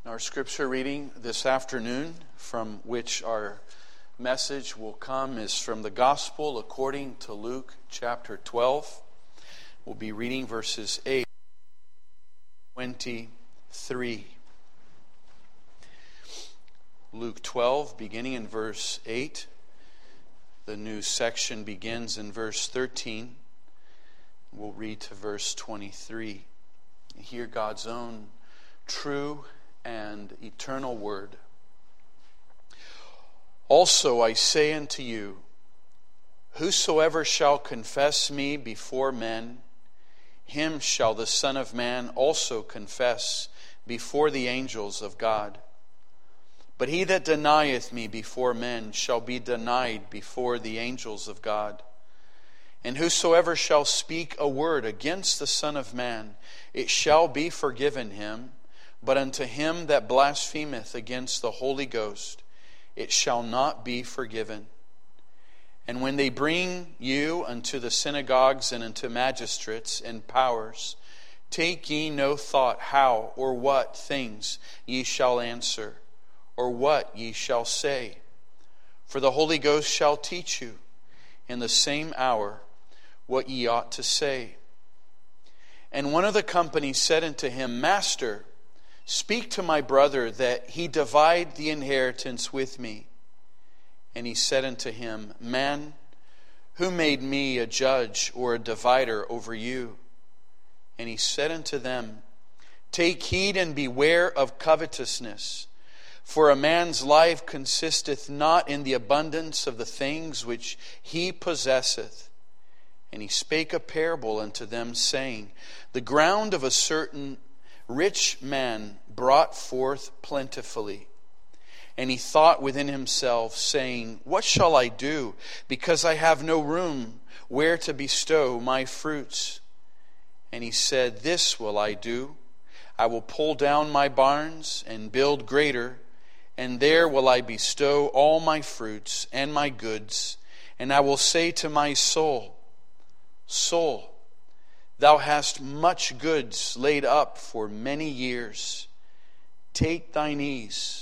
Our scripture reading this afternoon, from which our message will come, is from the Gospel according to Luke chapter 12. We'll be reading verses 8 to 23. Luke 12, beginning in verse 8. The new section begins in verse 13. We'll read to verse 23. Hear God's own true and eternal word. Also I say unto you, whosoever shall confess me before men, him shall the Son of Man also confess before the angels of God. But he that denieth me before men shall be denied before the angels of God. And whosoever shall speak a word against the Son of Man, it shall be forgiven him. But unto him that blasphemeth against the Holy Ghost, it shall not be forgiven. And when they bring you unto the synagogues and unto magistrates and powers, take ye no thought how or what things ye shall answer, or what ye shall say. For the Holy Ghost shall teach you in the same hour what ye ought to say. And one of the company said unto him, Master, speak to my brother that he divide the inheritance with me. And he said unto him, Man, who made me a judge or a divider over you? And he said unto them, Take heed and beware of covetousness, for a man's life consisteth not in the abundance of the things which he possesseth. And he spake a parable unto them, saying, The ground of a certain rich man brought forth plentifully. And he thought within himself, saying, What shall I do, because I have no room where to bestow my fruits? And he said, This will I do. I will pull down my barns and build greater, and there will I bestow all my fruits and my goods. And I will say to my soul, Soul, thou hast much goods laid up for many years. Take thine ease,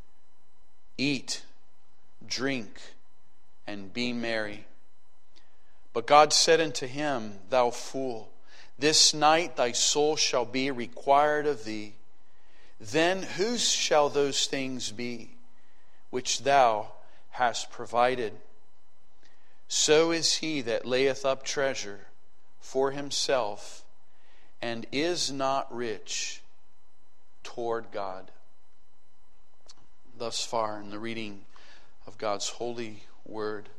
eat, drink, and be merry. But God said unto him, Thou fool, this night thy soul shall be required of thee. Then whose shall those things be which thou hast provided? So is he that layeth up treasure for himself, and is not rich toward God. Thus far in the reading of God's holy word.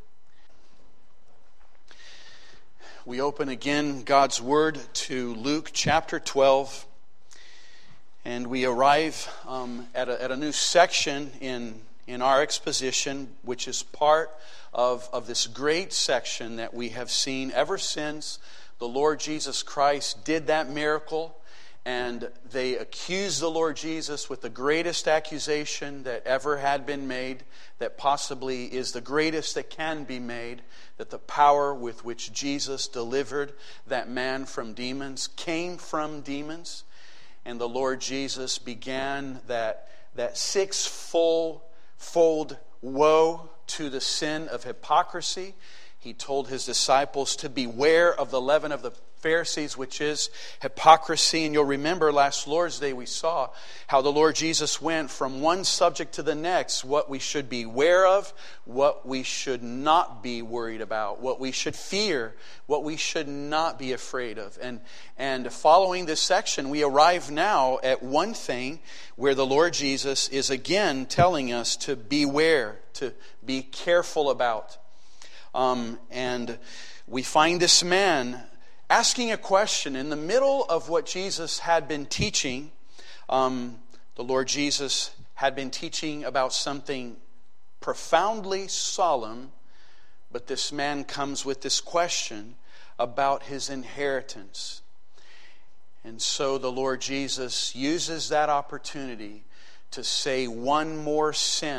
We open again God's word to Luke chapter 12, and we arrive at a new section in our exposition, which is part of this great section that we have seen ever since the Lord Jesus Christ did that miracle, and they accused the Lord Jesus with the greatest accusation that ever had been made, that possibly is the greatest that can be made, that the power with which Jesus delivered that man from demons came from demons. And the Lord Jesus began that sixfold woe to the sin of hypocrisy. He told his disciples to beware of the leaven of the Pharisees, which is hypocrisy. And you'll remember last Lord's Day we saw how the Lord Jesus went from one subject to the next, what we should beware of, what we should not be worried about, what we should fear, what we should not be afraid of. And following this section, we arrive now at one thing where the Lord Jesus is again telling us to beware, to be careful about. And we find this man asking a question in the middle of what Jesus had been teaching. The Lord Jesus had been teaching about something profoundly solemn, but this man comes with this question about his inheritance. And so the Lord Jesus uses that opportunity to say one more sin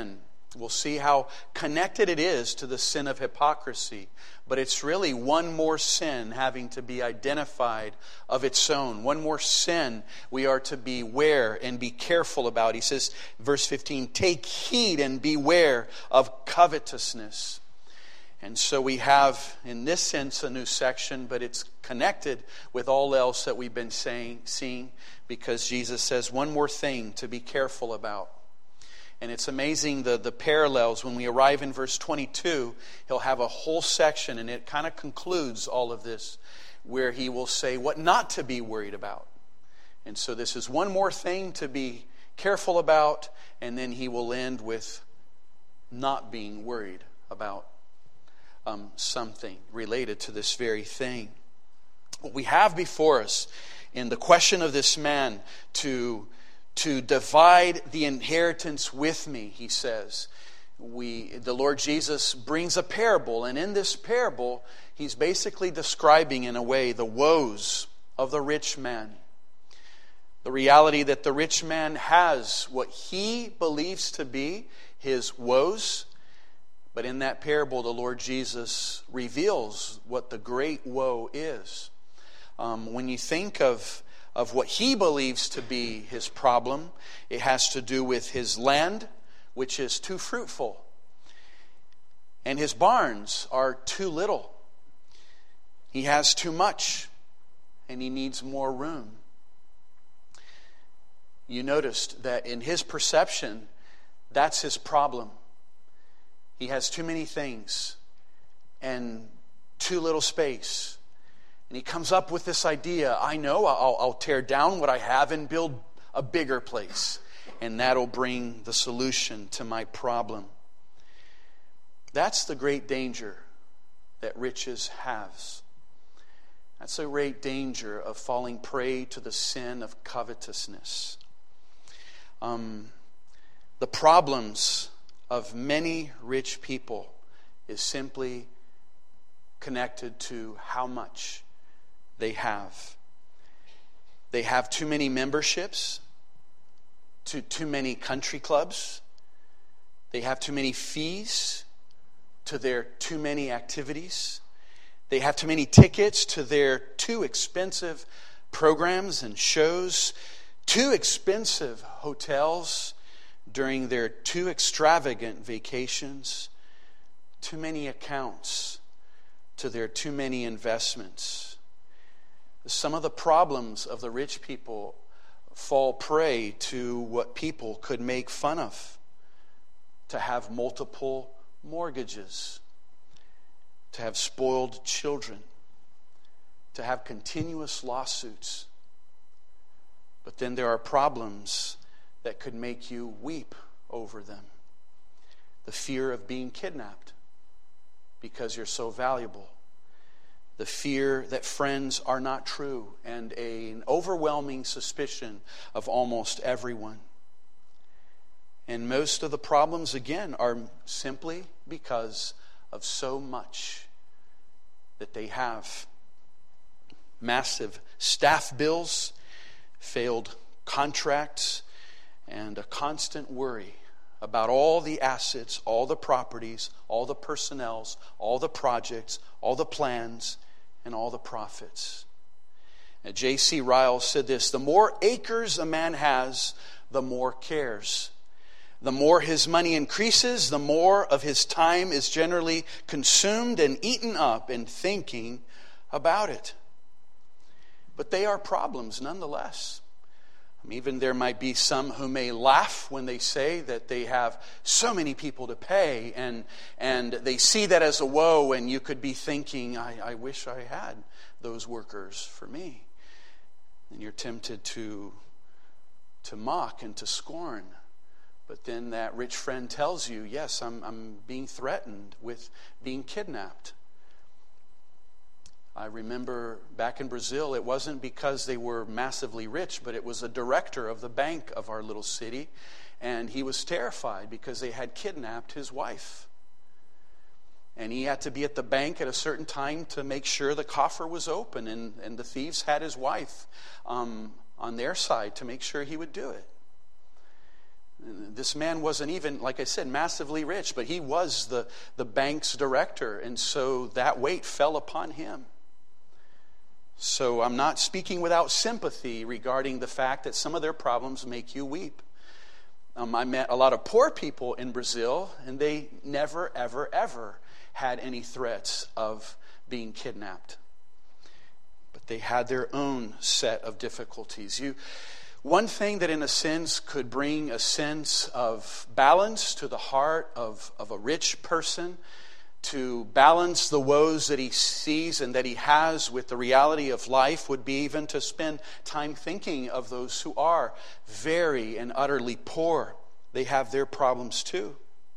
We'll see how connected it is to the sin of hypocrisy. But it's really one more sin having to be identified of its own. One more sin we are to beware and be careful about. He says, verse 15, take heed and beware of covetousness. And so we have, in this sense, a new section, but it's connected with all else that we've been seeing, because Jesus says one more thing to be careful about. And it's amazing the parallels. When we arrive in verse 22, he'll have a whole section, and it kind of concludes all of this, where he will say what not to be worried about. And so this is one more thing to be careful about, and then he will end with not being worried about something related to this very thing. What we have before us in the question of this man to divide the inheritance with me, he says. The Lord Jesus brings a parable, and in this parable, he's basically describing in a way the woes of the rich man. The reality that the rich man has what he believes to be his woes, but in that parable, the Lord Jesus reveals what the great woe is. When you think of what he believes to be his problem, it has to do with his land, which is too fruitful, and his barns are too little. He has too much, and he needs more room. You noticed that in his perception, that's his problem. He has too many things and too little space. And he comes up with this idea, I know, I'll tear down what I have and build a bigger place. And that'll bring the solution to my problem. That's the great danger that riches has. That's a great danger of falling prey to the sin of covetousness. The problems of many rich people is simply connected to how much they have. They have too many memberships to too many country clubs. They have too many fees to their too many activities. They have too many tickets to their too expensive programs and shows, too expensive hotels during their too extravagant vacations, too many accounts to their too many investments. Some of the problems of the rich people fall prey to what people could make fun of: to have multiple mortgages, to have spoiled children, to have continuous lawsuits. But then there are problems that could make you weep over them. The fear of being kidnapped because you're so valuable. The fear that friends are not true, and an overwhelming suspicion of almost everyone. And most of the problems, again, are simply because of so much that they have. Massive staff bills, failed contracts, and a constant worry about all the assets, all the properties, all the personnels, all the projects, all the plans, and all the profits. Now, J.C. Ryle said this: the more acres a man has, the more cares. The more his money increases, the more of his time is generally consumed and eaten up in thinking about it. But they are problems nonetheless. Even there might be some who may laugh when they say that they have so many people to pay, and they see that as a woe, and you could be thinking, I wish I had those workers for me. And you're tempted to mock and to scorn. But then that rich friend tells you, yes, I'm being threatened with being kidnapped. I remember back in Brazil, it wasn't because they were massively rich, but it was a director of the bank of our little city, and he was terrified because they had kidnapped his wife. And he had to be at the bank at a certain time to make sure the coffer was open, and the thieves had his wife on their side to make sure he would do it. This man wasn't even, like I said, massively rich, but he was the bank's director, and so that weight fell upon him. So I'm not speaking without sympathy regarding the fact that some of their problems make you weep. I met a lot of poor people in Brazil, and they never, ever, ever had any threats of being kidnapped. But they had their own set of difficulties. One thing that in a sense could bring a sense of balance to the heart of a rich person, to balance the woes that he sees and that he has with the reality of life, would be even to spend time thinking of those who are very and utterly poor. They have their problems too.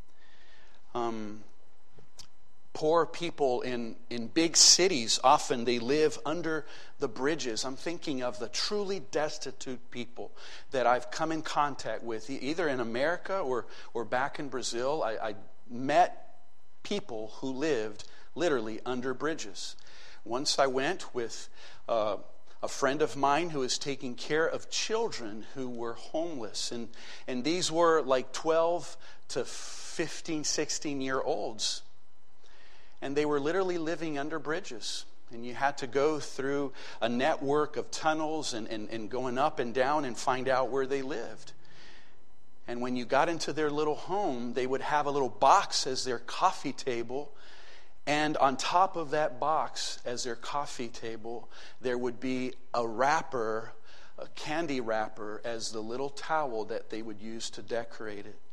Poor people in big cities, often they live under the bridges. I'm thinking of the truly destitute people that I've come in contact with, either in America or back in Brazil. I met people who lived literally under bridges. Once I went with a friend of mine who was taking care of children who were homeless. And these were like 12 to 15, 16-year-olds. And they were literally living under bridges. And you had to go through a network of tunnels and going up and down and find out where they lived. And when you got into their little home, they would have a little box as their coffee table. And on top of that box as their coffee table, there would be a wrapper, a candy wrapper, as the little towel that they would use to decorate it.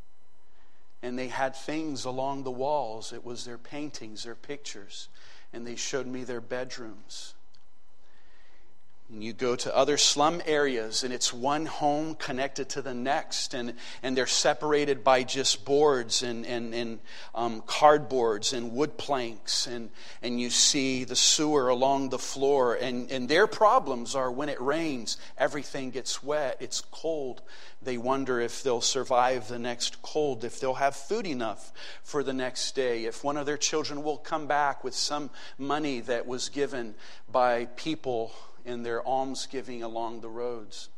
And they had things along the walls. It was their paintings, their pictures. And they showed me their bedrooms. And you go to other slum areas, and it's one home connected to the next, and they're separated by just boards and cardboards and wood planks, and you see the sewer along the floor, and their problems are when it rains, everything gets wet, it's cold. They wonder if they'll survive the next cold, if they'll have food enough for the next day, if one of their children will come back with some money that was given by people in their almsgiving along the roads.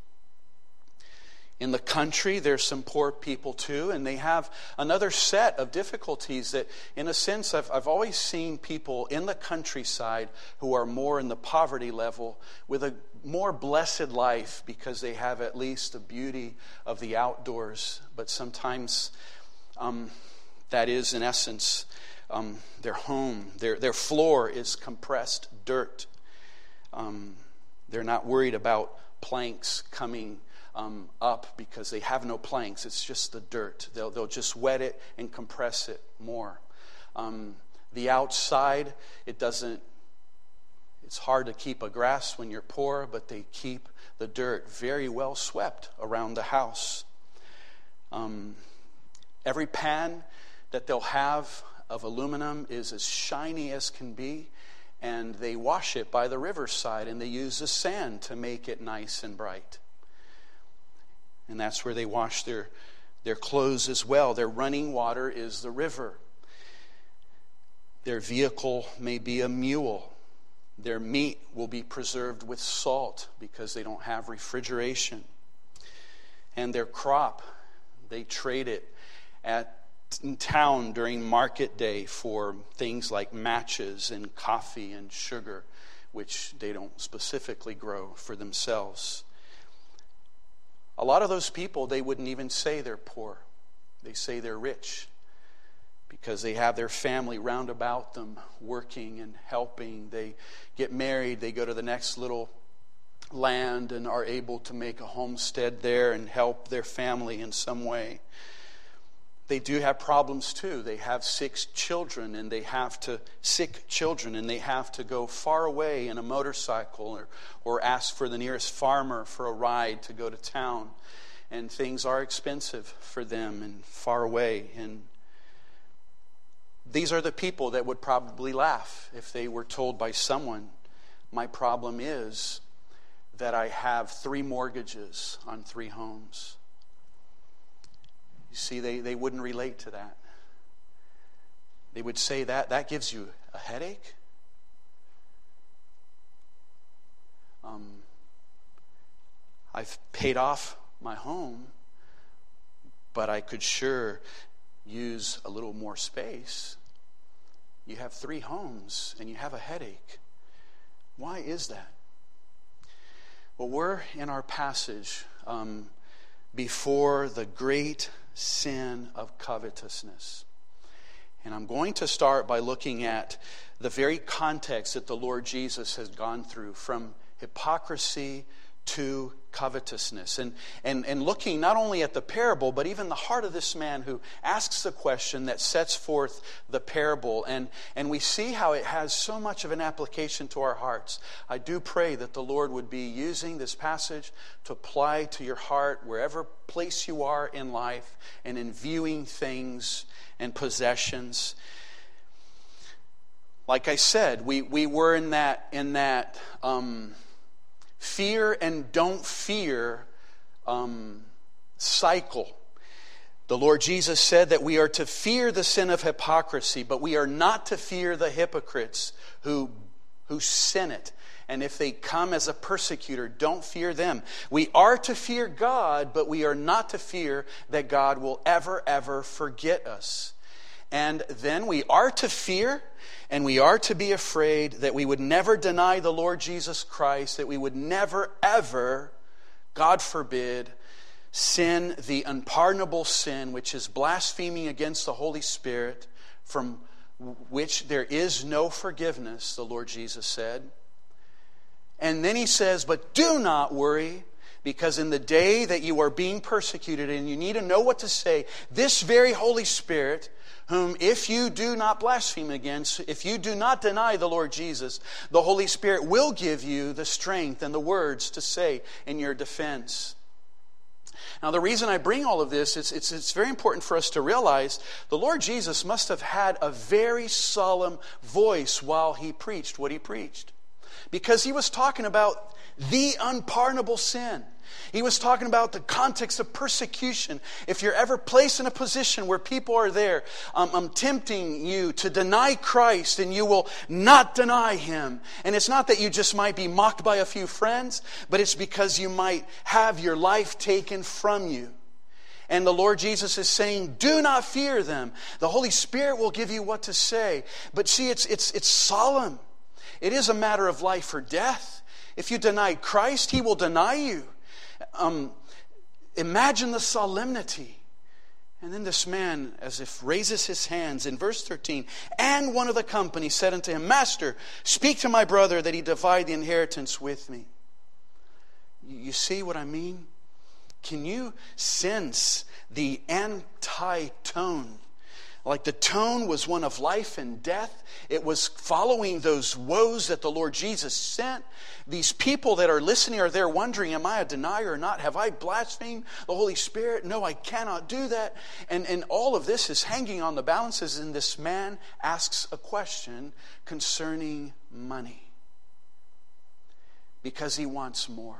In the country, there's some poor people too, and they have another set of difficulties that, in a sense, I've always seen people in the countryside who are more in the poverty level with a more blessed life because they have at least the beauty of the outdoors. But sometimes that is, in essence, their home. Their floor is compressed dirt. They're not worried about planks coming up because they have no planks. It's just the dirt. They'll just wet it and compress it more. The outside, it's hard to keep a grass when you're poor, but they keep the dirt very well swept around the house. Every pan that they'll have of aluminum is as shiny as can be. And they wash it by the riverside, and they use the sand to make it nice and bright. And that's where they wash their clothes as well. Their running water is the river. Their vehicle may be a mule. Their meat will be preserved with salt because they don't have refrigeration. And their crop, they trade it in town during market day for things like matches and coffee and sugar, which they don't specifically grow for themselves. A lot of those people, they wouldn't even say they're poor. They say they're rich because they have their family round about them working and helping. They get married, they go to the next little land and are able to make a homestead there and help their family in some way. They do have problems too. They have sick children, and they have to go far away in a motorcycle or ask for the nearest farmer for a ride to go to town. And things are expensive for them and far away. And these are the people that would probably laugh if they were told by someone, my problem is that I have 3 mortgages on 3 homes. You see, they wouldn't relate to that. They would say that gives you a headache? I've paid off my home, but I could sure use a little more space. You have 3 homes and you have a headache. Why is that? Well, we're in our passage before the great sin of covetousness. And I'm going to start by looking at the very context that the Lord Jesus has gone through, from hypocrisy to covetousness. And looking not only at the parable, but even the heart of this man who asks the question that sets forth the parable. And we see how it has so much of an application to our hearts. I do pray that the Lord would be using this passage to apply to your heart wherever place you are in life, and in viewing things and possessions. Like I said, we were in that fear and don't fear cycle. The Lord Jesus said that we are to fear the sin of hypocrisy, but we are not to fear the hypocrites who sin it. And if they come as a persecutor, don't fear them. We are to fear God, but we are not to fear that God will ever forget us. And then we are to fear and we are to be afraid that we would never deny the Lord Jesus Christ, that we would never ever, God forbid, sin the unpardonable sin, which is blaspheming against the Holy Spirit, from which there is no forgiveness, the Lord Jesus said. And then he says, but do not worry, because in the day that you are being persecuted and you need to know what to say, this very Holy Spirit, whom if you do not blaspheme against, if you do not deny the Lord Jesus, the Holy Spirit will give you the strength and the words to say in your defense. Now, the reason I bring all of this is it's very important for us to realize the Lord Jesus must have had a very solemn voice while he preached what he preached. Because he was talking about the unpardonable sin. He was talking about the context of persecution. If you're ever placed in a position where people are there tempting you to deny Christ, and you will not deny Him. And it's not that you just might be mocked by a few friends, but it's because you might have your life taken from you. And the Lord Jesus is saying, do not fear them. The Holy Spirit will give you what to say. But see, it's solemn. It is a matter of life or death. If you deny Christ, He will deny you. Imagine the solemnity. And then this man, as if raises his hands in verse 13, and one of the company said unto him, Master, speak to my brother that he divide the inheritance with me. You see what I mean? Can you sense the anti-tone? Like the tone was one of life and death. It was following those woes that the Lord Jesus sent. These people that are listening are there wondering, am I a denier or not? Have I blasphemed the Holy Spirit? No, I cannot do that. And all of this is hanging on the balances, and this man asks a question concerning money. Because he wants more.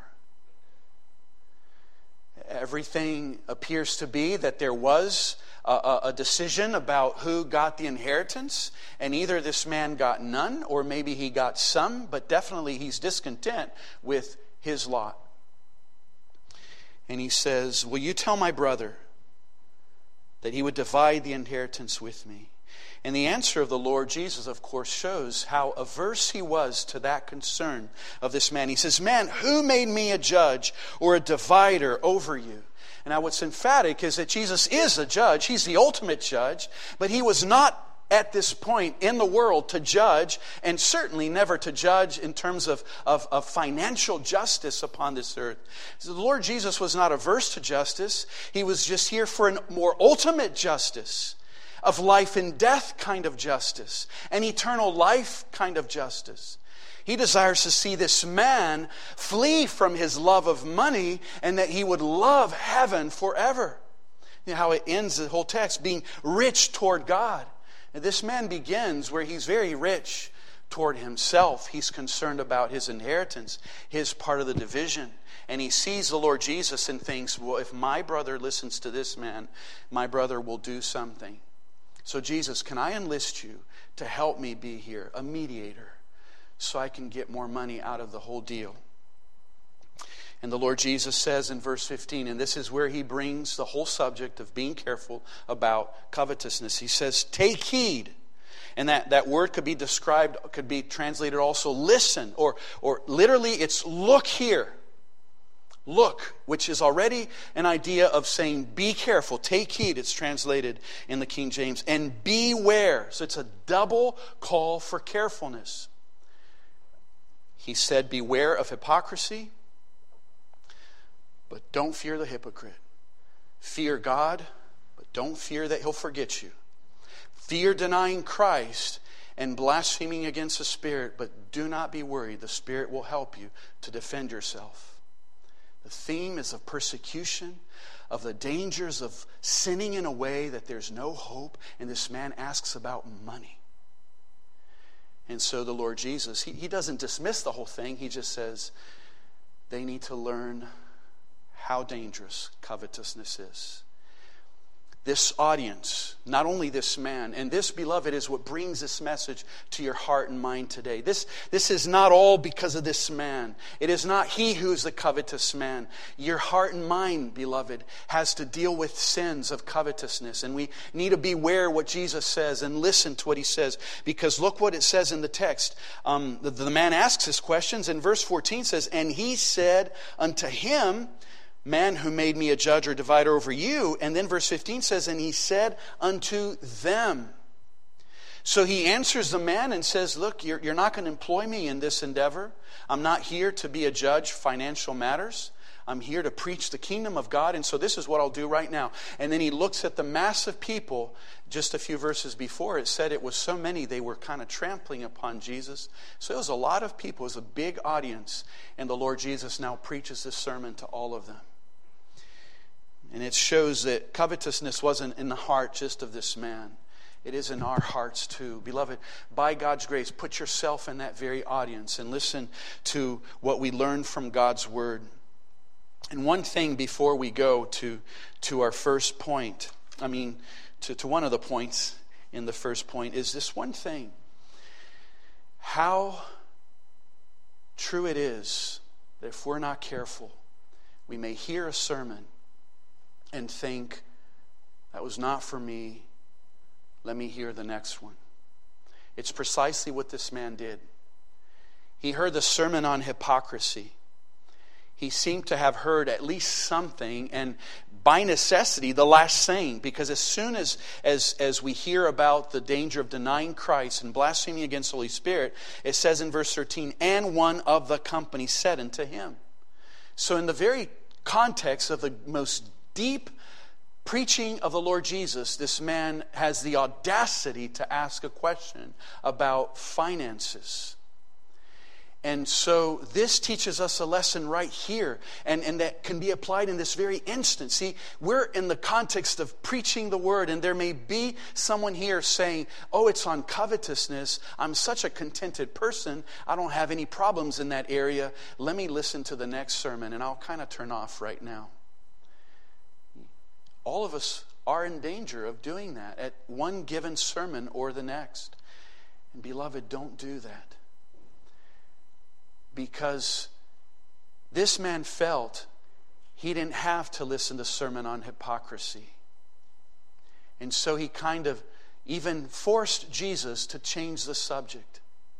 Everything appears to be that there was a decision about who got the inheritance, and either this man got none or maybe he got some, but definitely he's discontent with his lot. And he says, will you tell my brother that he would divide the inheritance with me? And the answer of the Lord Jesus, of course, shows how averse he was to that concern of this man. He says, man, who made me a judge or a divider over you? And now what's emphatic is that Jesus is a judge. He's the ultimate judge. But he was not at this point in the world to judge, and certainly never to judge in terms of financial justice upon this earth. So the Lord Jesus was not averse to justice. He was just here for a more ultimate justice, of life and death kind of justice, an eternal life kind of justice. He desires to see this man flee from his love of money, and that he would love heaven forever. You know how it ends, the whole text, being rich toward God. And this man begins where he's very rich toward himself. He's concerned about his inheritance, his part of the division. And he sees the Lord Jesus and thinks, well, if my brother listens to this man, my brother will do something. So Jesus, can I enlist you to help me be here, a mediator, so I can get more money out of the whole deal? And the Lord Jesus says in verse 15, and this is where he brings the whole subject of being careful about covetousness. He says, take heed. And that word could be described, could be translated also listen, or literally it's look here. Look, which is already an idea of saying be careful, take heed. It's translated in the King James. And beware. So it's a double call for carefulness. He said beware of hypocrisy, but don't fear the hypocrite. Fear God, but don't fear that He'll forget you. Fear denying Christ and blaspheming against the Spirit, but do not be worried. The Spirit will help you to defend yourself. The theme is of persecution, of the dangers of sinning in a way that there's no hope. And this man asks about money. And so the Lord Jesus, he doesn't dismiss the whole thing. He just says they need to learn how dangerous covetousness is. This audience, not only this man, and this, beloved, is what brings this message to your heart and mind today. This is not all because of this man. It is not he who is the covetous man. Your heart and mind, beloved, has to deal with sins of covetousness. And we need to beware what Jesus says and listen to what he says. Because look what it says in the text. The man asks his questions, and verse 14 says, and he said unto him, man who made me a judge or divider over you. And then verse 15 says, and he said unto them. So he answers the man and says, look, you're not going to employ me in this endeavor. I'm not here to be a judge financial matters. I'm here to preach the kingdom of God. And so this is what I'll do right now. And then he looks at the mass of people. Just a few verses before, it said it was so many they were kind of trampling upon Jesus. So it was a lot of people. It was a big audience. And the Lord Jesus now preaches this sermon to all of them. And it shows that covetousness wasn't in the heart just of this man. It is in our hearts too. Beloved, by God's grace, put yourself in that very audience and listen to what we learn from God's Word. And one thing before we go to our first point, to one of the points in the first point, is this one thing. How true it is that if we're not careful, we may hear a sermon and think, that was not for me. Let me hear the next one. It's precisely what this man did. He heard the sermon on hypocrisy. He seemed to have heard at least something, and by necessity, the last saying, because as soon as we hear about the danger of denying Christ and blaspheming against the Holy Spirit, it says in verse 13, and one of the company said unto him. So in the very context of the most deep preaching of the Lord Jesus, this man has the audacity to ask a question about finances. And so this teaches us a lesson right here, and that can be applied in this very instant. See, we're in the context of preaching the word, and there may be someone here saying, oh, it's on covetousness. I'm such a contented person. I don't have any problems in that area. Let me listen to the next sermon, and I'll kind of turn off right now. All of us are in danger of doing that at one given sermon or the next. And beloved, don't do that. Because this man felt he didn't have to listen to a sermon on hypocrisy. And so he kind of even forced Jesus to change the subject.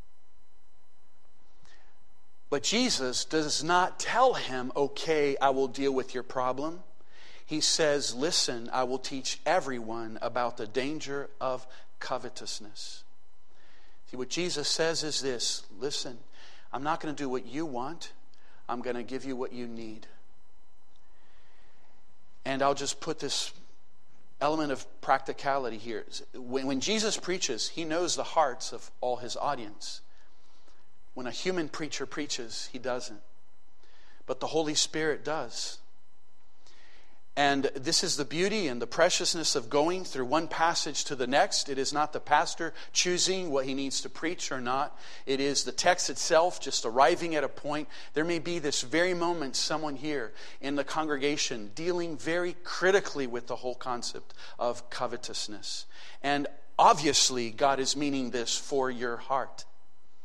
But Jesus does not tell him, okay, I will deal with your problem. He says, listen, I will teach everyone about the danger of covetousness. See, what Jesus says is this, listen, I'm not going to do what you want. I'm going to give you what you need. And I'll just put this element of practicality here. When Jesus preaches, he knows the hearts of all his audience. When a human preacher preaches, he doesn't. But the Holy Spirit does. And this is the beauty and the preciousness of going through one passage to the next. It is not the pastor choosing what he needs to preach or not. It is the text itself just arriving at a point. There may be this very moment someone here in the congregation dealing very critically with the whole concept of covetousness. And obviously God is meaning this for your heart.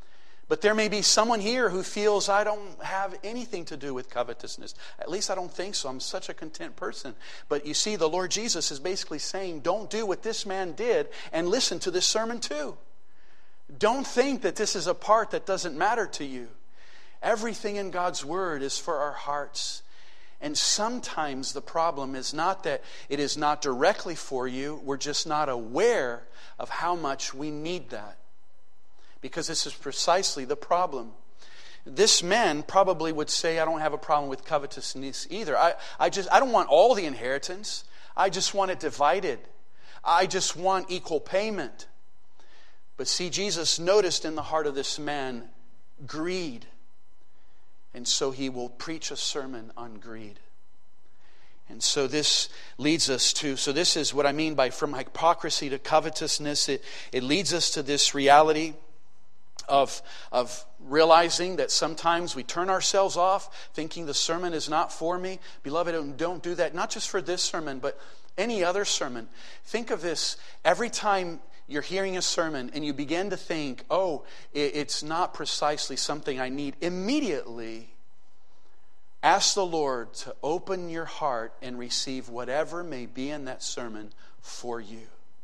But there may be someone here who feels, I don't have anything to do with covetousness. At least I don't think so. I'm such a content person. But you see, the Lord Jesus is basically saying, don't do what this man did, and listen to this sermon too. Don't think that this is a part that doesn't matter to you. Everything in God's Word is for our hearts. And sometimes the problem is not that it is not directly for you. We're just not aware of how much we need that. Because this is precisely the problem. This man probably would say, I don't have a problem with covetousness either. I don't want all the inheritance. I just want it divided. I just want equal payment. But see, Jesus noticed in the heart of this man greed. And so he will preach a sermon on greed. And so this leads us to, so this is what I mean by from hypocrisy to covetousness. It leads us to this reality of realizing that sometimes we turn ourselves off, thinking the sermon is not for me. Beloved, don't do that. Not just for this sermon, but any other sermon. Think of this. Every time you're hearing a sermon and you begin to think, oh, it's not precisely something I need, immediately ask the Lord to open your heart and receive whatever may be in that sermon for you.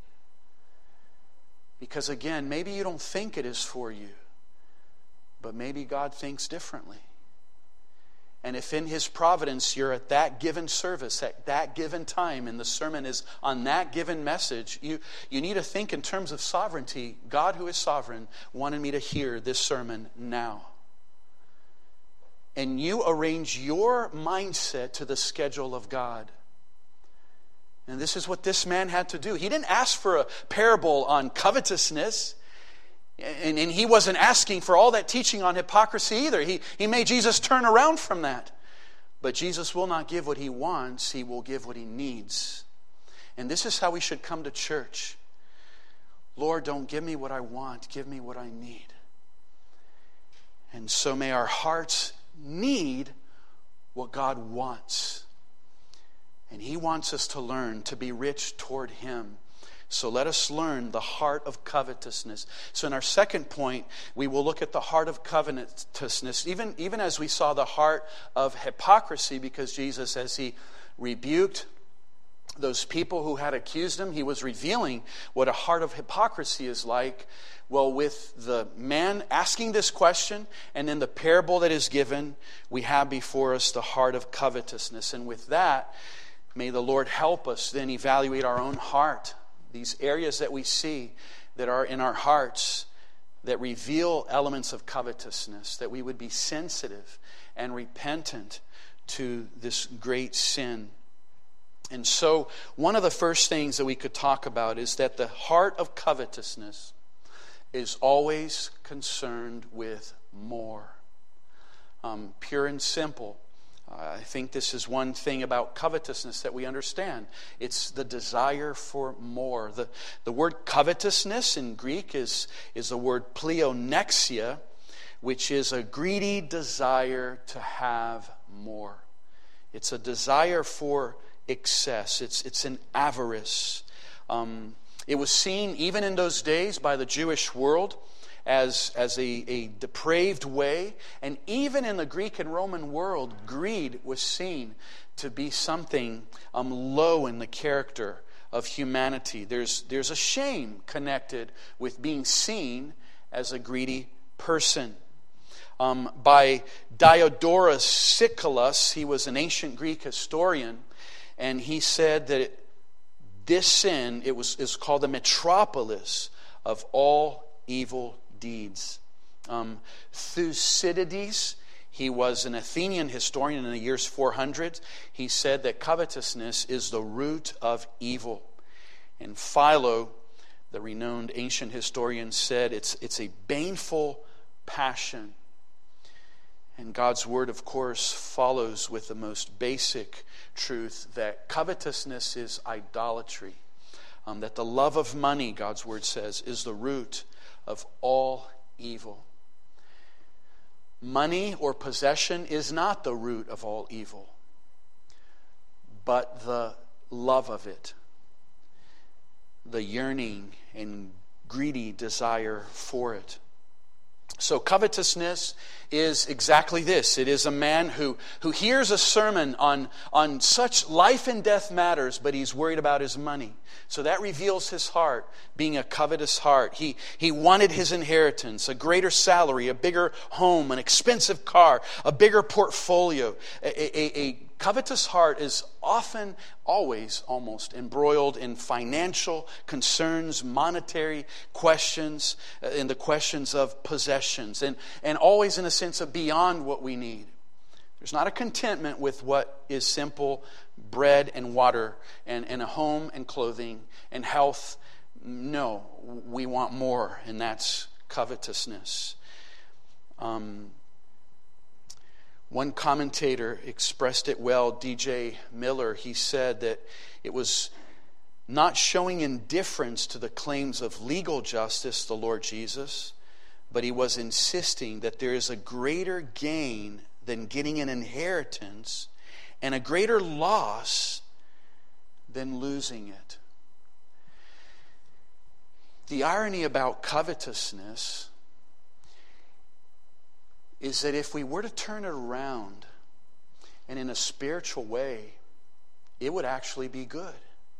Because again, maybe you don't think it is for you, but maybe God thinks differently. And if in His providence you're at that given service, at that given time, and the sermon is on that given message, you need to think in terms of sovereignty. God, who is sovereign, wanted me to hear this sermon now. And you arrange your mindset to the schedule of God. And this is what this man had to do. He didn't ask for a parable on covetousness. And he wasn't asking for all that teaching on hypocrisy either. He made Jesus turn around from that. But Jesus will not give what He wants. He will give what He needs. And this is how we should come to church. Lord, don't give me what I want. Give me what I need. And so may our hearts need what God wants. And He wants us to learn to be rich toward Him. So let us learn the heart of covetousness. So in our second point, we will look at the heart of covetousness, even as we saw the heart of hypocrisy, because Jesus, as He rebuked those people who had accused Him, He was revealing what a heart of hypocrisy is like. Well, with the man asking this question, and then the parable that is given, we have before us the heart of covetousness. And with that, may the Lord help us then evaluate our own heart. These areas that we see that are in our hearts that reveal elements of covetousness, that we would be sensitive and repentant to this great sin. And so one of the first things that we could talk about is that the heart of covetousness is always concerned with more. Pure and simple. I think this is one thing about covetousness that we understand. It's the desire for more. The word covetousness in Greek is the word pleonexia, which is a greedy desire to have more. It's a desire for excess. It's an avarice. It was seen even in those days by the Jewish world as a depraved way. And even in the Greek and Roman world, greed was seen to be something low in the character of humanity. There's a shame connected with being seen as a greedy person. By Diodorus Siculus, he was an ancient Greek historian, and he said that this sin, is called the metropolis of all evil deeds. Thucydides, he was an Athenian historian in the years 400. He said that covetousness is the root of evil. And Philo, the renowned ancient historian, said it's a baneful passion. And God's word, of course, follows with the most basic truth that covetousness is idolatry. That the love of money, God's word says, is the root of all evil. Money or possession is not the root of all evil, but the love of it, the yearning and greedy desire for it. So covetousness is exactly this. It is a man who hears a sermon on such life and death matters, but he's worried about his money. So that reveals his heart, being a covetous heart. He wanted his inheritance, a greater salary, a bigger home, an expensive car, a bigger portfolio. A covetous heart is often, always almost, embroiled in financial concerns, monetary questions, in the questions of possessions, and always in a sense of beyond what we need. There's not a contentment with what is simple: bread and water, and a home and clothing and health. No, we want more, and that's covetousness. One commentator expressed it well, D.J. Miller. He said that it was not showing indifference to the claims of legal justice, the Lord Jesus, but he was insisting that there is a greater gain than getting an inheritance, and a greater loss than losing it. The irony about covetousness is that if we were to turn it around and in a spiritual way, it would actually be good.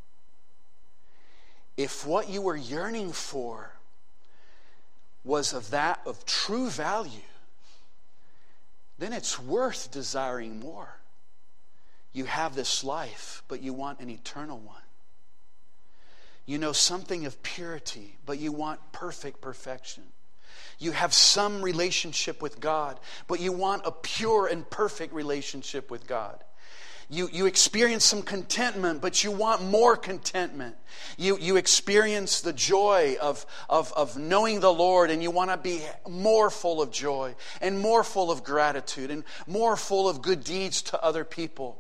If what you were yearning for was of true value, then it's worth desiring more. You have this life, but you want an eternal one. You know something of purity, but you want perfect perfection. You have some relationship with God, but you want a pure and perfect relationship with God. You experience some contentment, but you want more contentment. You experience the joy of knowing the Lord, and you want to be more full of joy and more full of gratitude and more full of good deeds to other people.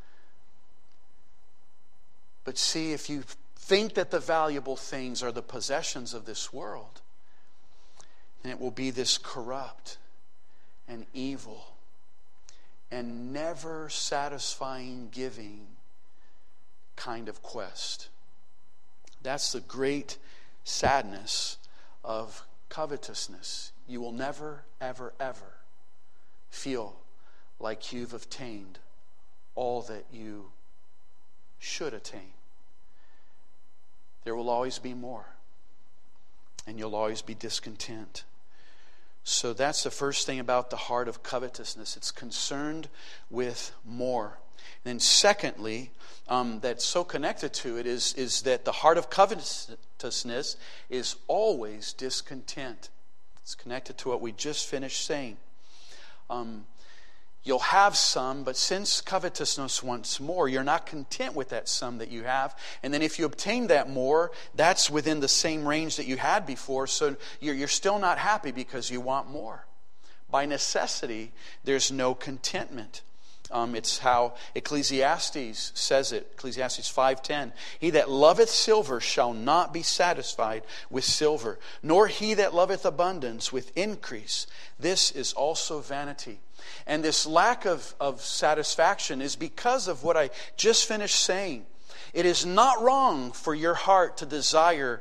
But see, if you think that the valuable things are the possessions of this world, then it will be this corrupt and evil and never satisfying giving kind of quest. That's the great sadness of covetousness. You will never, ever, ever feel like you've obtained all that you should attain. There will always be more, and you'll always be discontent. So that's the first thing about the heart of covetousness. It's concerned with more. And then secondly, that's so connected to it is that the heart of covetousness is always discontent. It's connected to what we just finished saying. You'll have some, but since covetousness wants more, you're not content with that some that you have. And then if you obtain that more, that's within the same range that you had before, so you're still not happy because you want more. By necessity, there's no contentment. It's how Ecclesiastes says it, Ecclesiastes 5:10. He that loveth silver shall not be satisfied with silver, nor he that loveth abundance with increase. This is also vanity. And this lack of satisfaction is because of what I just finished saying. It is not wrong for your heart to desire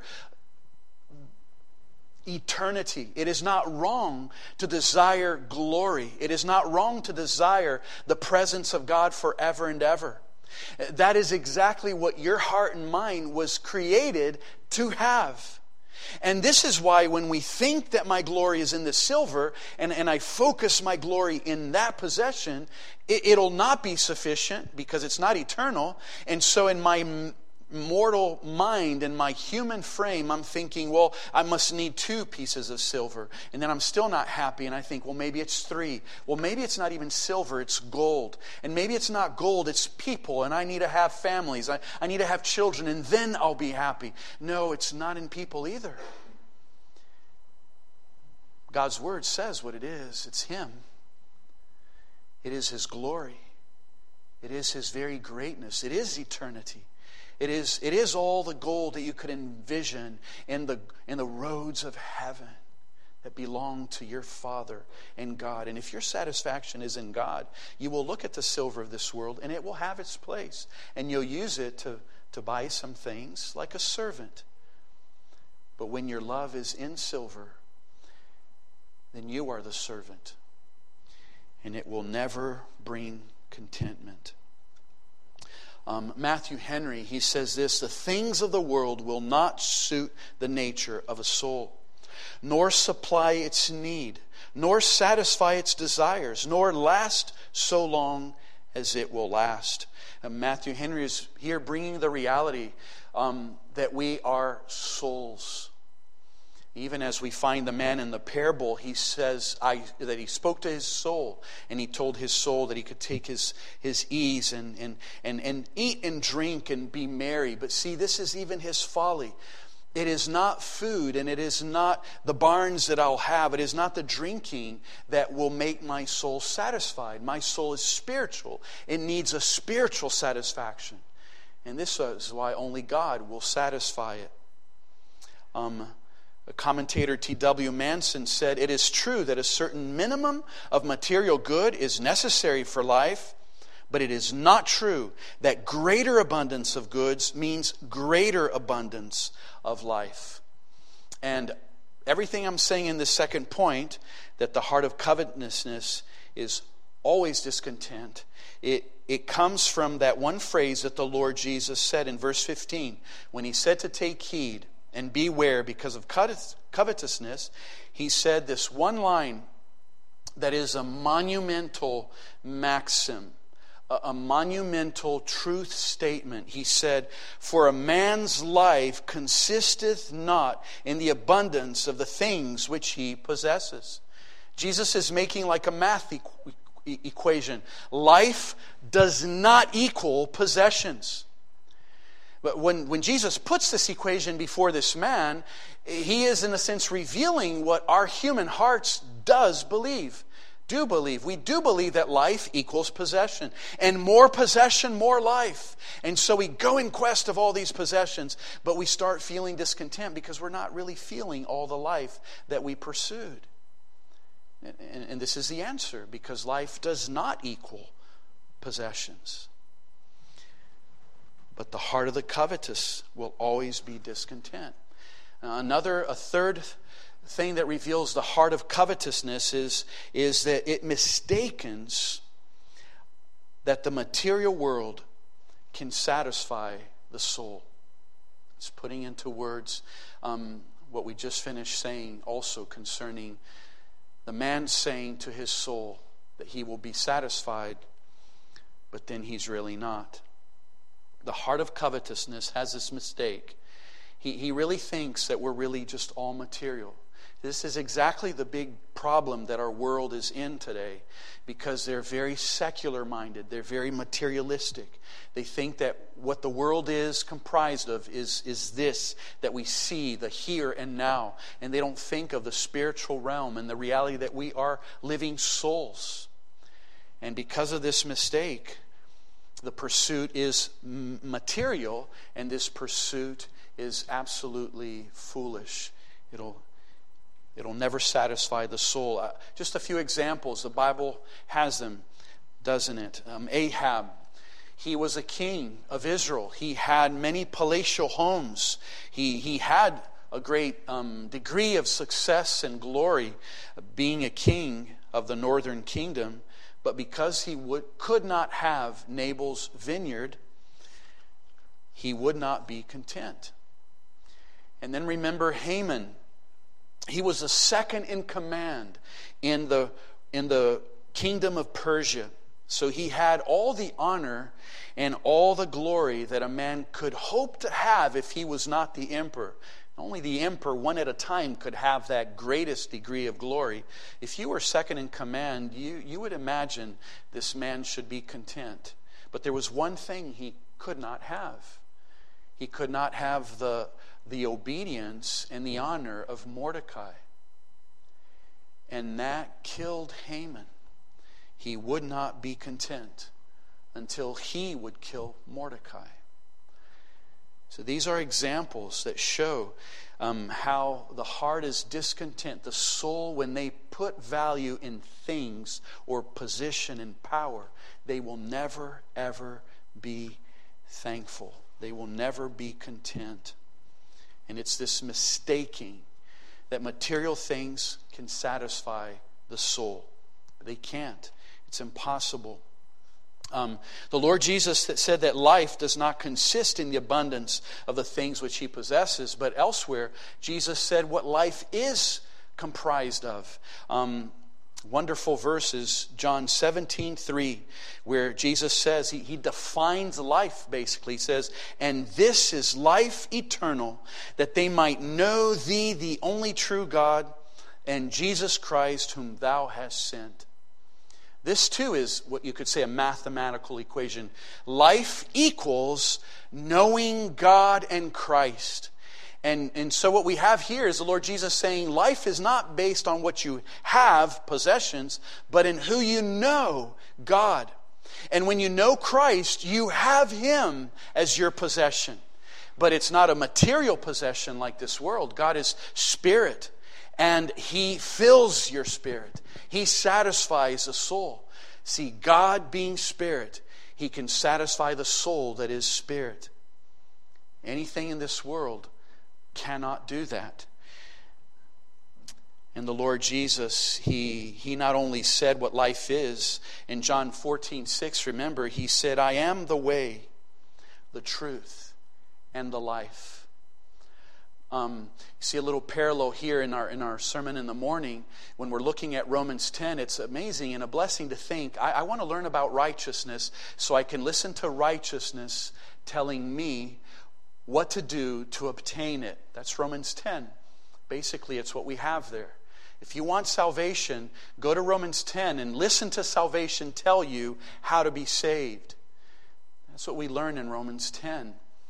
eternity. It is not wrong to desire glory. It is not wrong to desire the presence of God forever and ever. That is exactly what your heart and mind was created to have. And this is why when we think that my glory is in the silver, and I focus my glory in that possession, it'll not be sufficient because it's not eternal. And so in my mortal mind and my human frame, I'm thinking, well, I must need 2 pieces of silver. And then I'm still not happy, and I think, well, maybe it's 3. Well, maybe it's not even silver, it's gold. And maybe it's not gold, it's people, and I need to have families. I need to have children, and then I'll be happy. No, it's not in people either. God's Word says what it is. It's Him. It is His glory. It is His very greatness. It is eternity. It is all the gold that you could envision in the roads of heaven that belong to your Father and God. And if your satisfaction is in God, you will look at the silver of this world and it will have its place. And you'll use it to buy some things like a servant. But when your love is in silver, then you are the servant. And it will never bring contentment. Matthew Henry, he says this: the things of the world will not suit the nature of a soul, nor supply its need, nor satisfy its desires, nor last so long as it will last. And Matthew Henry is here bringing the reality that we are souls. Even as we find the man in the parable, he says that he spoke to his soul, and he told his soul that he could take his ease and eat and drink and be merry. But see, this is even his folly. It is not food, and it is not the barns that I'll have. It is not the drinking that will make my soul satisfied. My soul is spiritual. It needs a spiritual satisfaction. And this is why only God will satisfy it. Commentator T.W. Manson said, "It is true that a certain minimum of material good is necessary for life, but it is not true that greater abundance of goods means greater abundance of life." And everything I'm saying in this second point, that the heart of covetousness is always discontent, it comes from that one phrase that the Lord Jesus said in verse 15, when he said to take heed and beware because of covetousness. He said this one line that is a monumental maxim, a monumental truth statement. He said, "For a man's life consisteth not in the abundance of the things which he possesses." Jesus is making like a math equation. Life does not equal possessions. But when Jesus puts this equation before this man, he is in a sense revealing what our human hearts do believe. We do believe that life equals possession. And more possession, more life. And so we go in quest of all these possessions, but we start feeling discontent because we're not really feeling all the life that we pursued. And this is the answer, because life does not equal possessions. But the heart of the covetous will always be discontent. A third thing that reveals the heart of covetousness is that it mistakens that the material world can satisfy the soul. It's putting into words what we just finished saying also concerning the man saying to his soul that he will be satisfied, but then he's really not. The heart of covetousness has this mistake. He really thinks that we're really just all material. This is exactly the big problem that our world is in today, because they're very secular minded. They're very materialistic. They think that what the world is comprised of is this, that we see, the here and now. And they don't think of the spiritual realm and the reality that we are living souls. And because of this mistake, the pursuit is material, and this pursuit is absolutely foolish. It'll never satisfy the soul. Just a few examples. The Bible has them, doesn't it? Ahab, he was a king of Israel. He had many palatial homes. He had a great degree of success and glory being a king of the northern kingdom. But because he could not have Nabal's vineyard, he would not be content. And then remember Haman. He was the second in command in the kingdom of Persia. So he had all the honor and all the glory that a man could hope to have if he was not the emperor. Only the emperor, one at a time, could have that greatest degree of glory. If you were second in command, you would imagine this man should be content. But there was one thing he could not have. He could not have the obedience and the honor of Mordecai. And that killed Haman. He would not be content until he would kill Mordecai. So these are examples that show how the heart is discontent. The soul, when they put value in things or position and power, they will never, ever be thankful. They will never be content. And it's this mistaking that material things can satisfy the soul. They can't. It's impossible. The Lord Jesus said that life does not consist in the abundance of the things which he possesses, but elsewhere, Jesus said what life is comprised of. Wonderful verses, John 17:3, where Jesus says, he defines life basically. He says, "And this is life eternal, that they might know thee, the only true God, and Jesus Christ, whom thou hast sent." This too is what you could say a mathematical equation. Life equals knowing God and Christ. And so what we have here is the Lord Jesus saying life is not based on what you have, possessions, but in who you know, God. And when you know Christ, you have Him as your possession. But it's not a material possession like this world. God is spirit. And He fills your spirit. He satisfies the soul. See, God being spirit, He can satisfy the soul that is spirit. Anything in this world cannot do that. And the Lord Jesus, He not only said what life is. In John 14:6, remember, He said, "I am the way, the truth, and the life." You see a little parallel here in our sermon in the morning. When we're looking at Romans 10, it's amazing and a blessing to think, I want to learn about righteousness so I can listen to righteousness telling me what to do to obtain it. That's Romans 10. Basically, it's what we have there. If you want salvation, go to Romans 10 and listen to salvation tell you how to be saved. That's what we learn in Romans 10.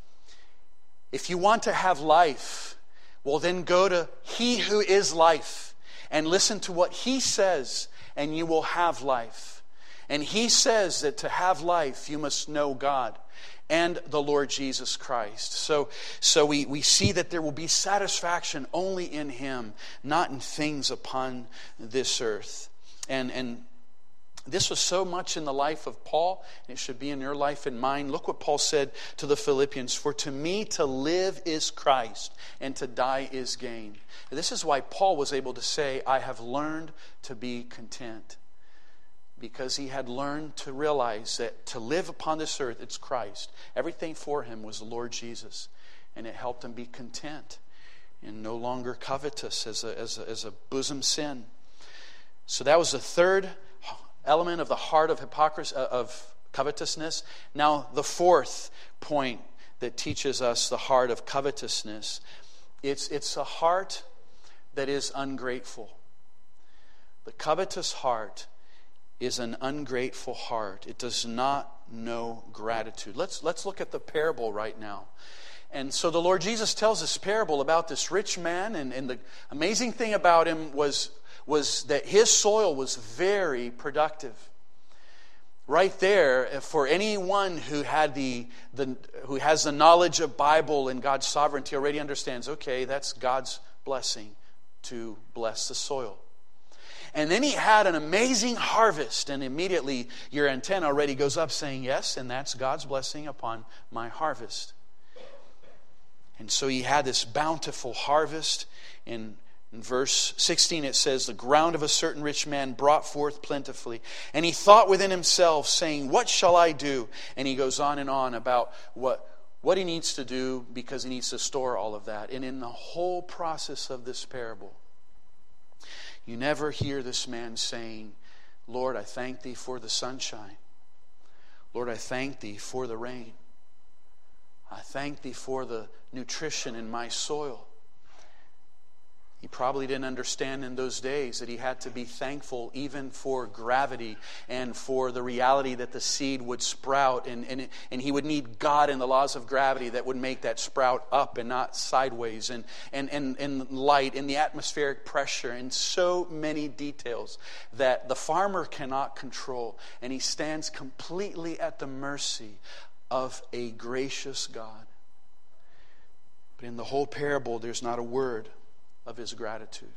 If you want to have life, well then go to He who is life and listen to what He says, and you will have life. And He says that to have life you must know God and the Lord Jesus Christ. So we see that there will be satisfaction only in Him, not in things upon this earth. And this was so much in the life of Paul, and it should be in your life and mine. Look what Paul said to the Philippians, "For to me to live is Christ, and to die is gain." And this is why Paul was able to say, "I have learned to be content." Because he had learned to realize that to live upon this earth, it's Christ. Everything for him was the Lord Jesus. And it helped him be content and no longer covetous as a bosom sin. So that was the third element of the heart of hypocrisy, of covetousness. Now the fourth point that teaches us the heart of covetousness, it's a heart that is ungrateful. The covetous heart is an ungrateful heart. It does not know gratitude. Let's look at the parable right now. And so the Lord Jesus tells this parable about this rich man, and the amazing thing about him was that his soil was very productive. Right there, for anyone who who has the knowledge of Bible and God's sovereignty already understands, okay, that's God's blessing to bless the soil. And then he had an amazing harvest, and immediately your antenna already goes up saying, yes, and that's God's blessing upon my harvest. And so he had this bountiful harvest. In verse 16 it says, "The ground of a certain rich man brought forth plentifully. And he thought within himself, saying, what shall I do?" And he goes on and on about what he needs to do because he needs to store all of that. And in the whole process of this parable, you never hear this man saying, "Lord, I thank Thee for the sunshine. Lord, I thank Thee for the rain. I thank Thee for the nutrition in my soil." He probably didn't understand in those days that he had to be thankful even for gravity and for the reality that the seed would sprout. And he would need God and the laws of gravity that would make that sprout up and not sideways. And light and the atmospheric pressure and so many details that the farmer cannot control. And he stands completely at the mercy of a gracious God. But in the whole parable, there's not a word of his gratitude.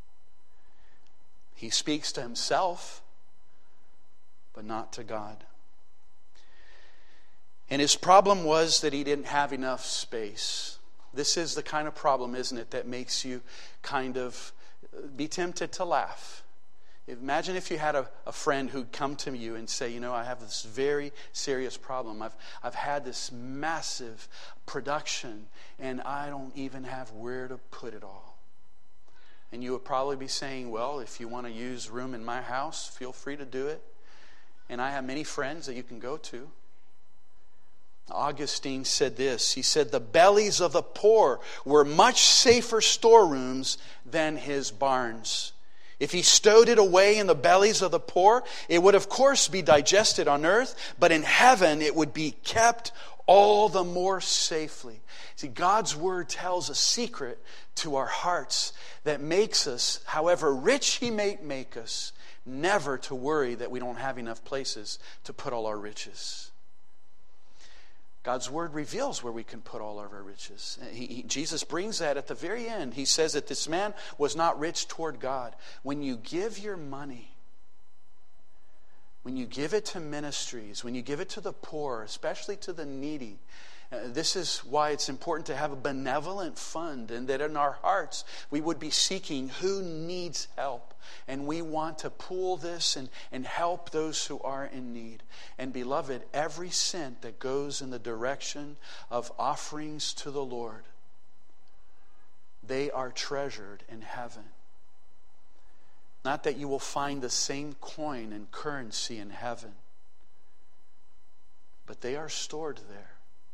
He speaks to himself, but not to God. And his problem was that he didn't have enough space. This is the kind of problem, isn't it, that makes you kind of be tempted to laugh. Imagine if you had a friend who'd come to you and say, I have this very serious problem. I've had this massive production, and I don't even have where to put it all. And you would probably be saying, well, if you want to use room in my house, feel free to do it. And I have many friends that you can go to. Augustine said this. He said, the bellies of the poor were much safer storerooms than his barns. If he stowed it away in the bellies of the poor, it would of course be digested on earth, but in heaven it would be kept all the more safely. See, God's Word tells a secret to our hearts that makes us, however rich He may make us, never to worry that we don't have enough places to put all our riches. God's Word reveals where we can put all of our riches. Jesus brings that at the very end. He says that this man was not rich toward God. When you give your money, when you give it to ministries, when you give it to the poor, especially to the needy, this is why it's important to have a benevolent fund, and that in our hearts we would be seeking who needs help. And we want to pool this and help those who are in need. And beloved, every cent that goes in the direction of offerings to the Lord, they are treasured in heaven. Not that you will find the same coin and currency in heaven, but they are stored there.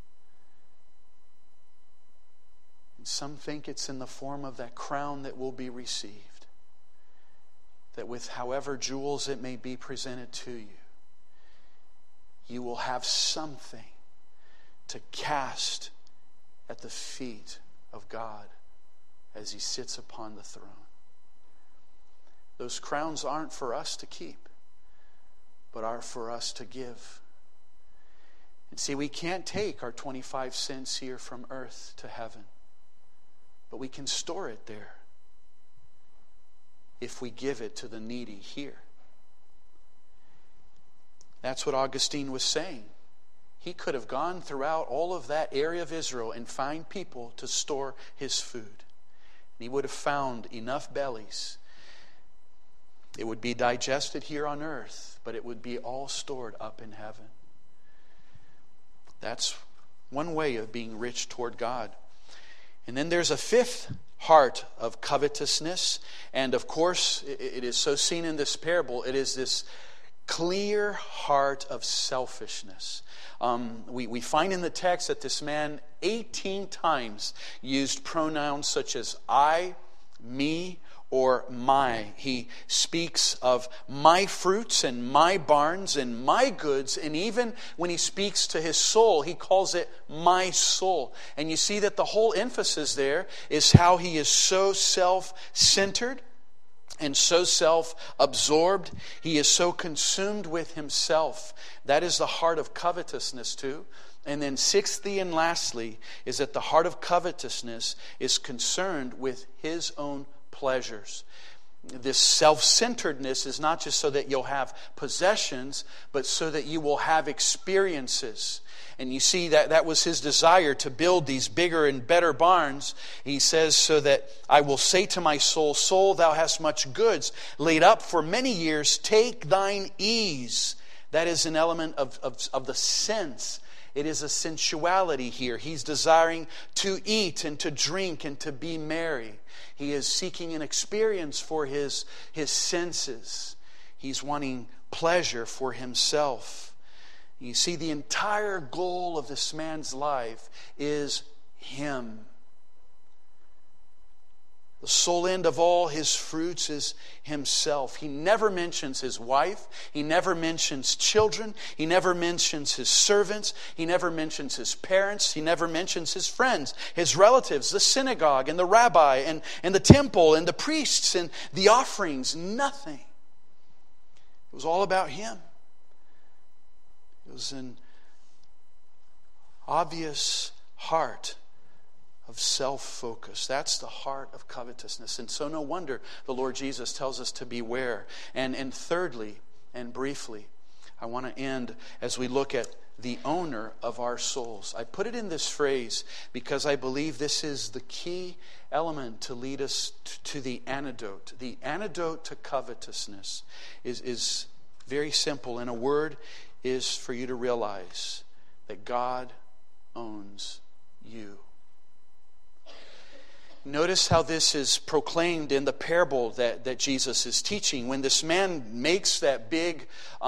And some think it's in the form of that crown that will be received. That with however jewels it may be presented to you, you will have something to cast at the feet of God as He sits upon the throne. Those crowns aren't for us to keep, but are for us to give. And see, we can't take our 25 cents here from earth to heaven, but we can store it there if we give it to the needy here. That's what Augustine was saying. He could have gone throughout all of that area of Israel and find people to store his food. And he would have found enough bellies. It would be digested here on earth, but it would be all stored up in heaven. That's one way of being rich toward God. And then there's a fifth heart of covetousness. And of course, it is so seen in this parable. It is this clear heart of selfishness. We find in the text that this man 18 times used pronouns such as I, me, or my. He speaks of my fruits and my barns and my goods. And even when he speaks to his soul, he calls it my soul. And you see that the whole emphasis there is how he is so self-centered and so self-absorbed. He is so consumed with himself. That is the heart of covetousness too. And then sixthly and lastly is that the heart of covetousness is concerned with his own pleasures. This self-centeredness is not just so that you'll have possessions, but so that you will have experiences. And you see that was his desire, to build these bigger and better barns. He says, so that I will say to my soul, soul, thou hast much goods laid up for many years. Take thine ease. That is an element of the sense. It is a sensuality here. He's desiring to eat and to drink and to be merry. He is seeking an experience for his senses. He's wanting pleasure for himself. You see, the entire goal of this man's life is him. The sole end of all his fruits is himself. He never mentions his wife. He never mentions children. He never mentions his servants. He never mentions his parents. He never mentions his friends, his relatives, the synagogue and the rabbi and the temple and the priests and the offerings. Nothing. It was all about him. It was an obvious heart of self-focus. That's the heart of covetousness. And so no wonder the Lord Jesus tells us to beware. And thirdly, and briefly, I want to end as we look at the owner of our souls. I put it in this phrase because I believe this is the key element to lead us to the antidote. The antidote to covetousness is very simple. And a word is for you to realize that God owns you. Notice how this is proclaimed in the parable that Jesus is teaching. When this man makes that big